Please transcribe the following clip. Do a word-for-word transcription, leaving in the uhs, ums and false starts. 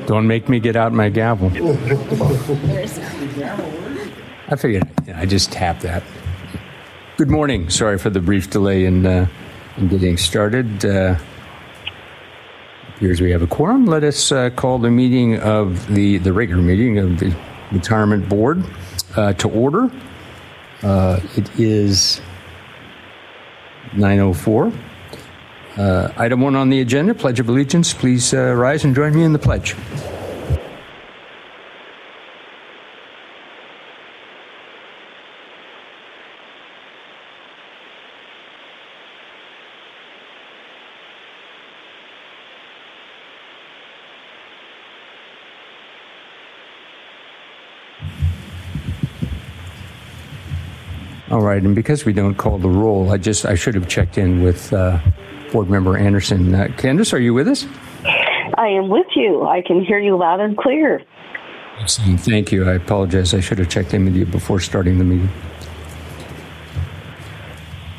Don't make me get out my gavel. I figured you know, I just tapped that. Good morning. Sorry for the brief delay in, uh, in getting started. Uh, appears we have a quorum. Let us uh, call the meeting of the, the regular meeting of the Retirement Board uh, to order. Uh, it is nine oh four. Uh, item one on the agenda, Pledge of Allegiance. Please uh, rise and join me in the pledge. All right, and because we don't call the roll, I just I should have checked in with uh, Board Member Anderson. Uh, Candace, are you with us? I am with you. I can hear you loud and clear. Excellent. Thank you. I apologize. I should have checked in with you before starting the meeting.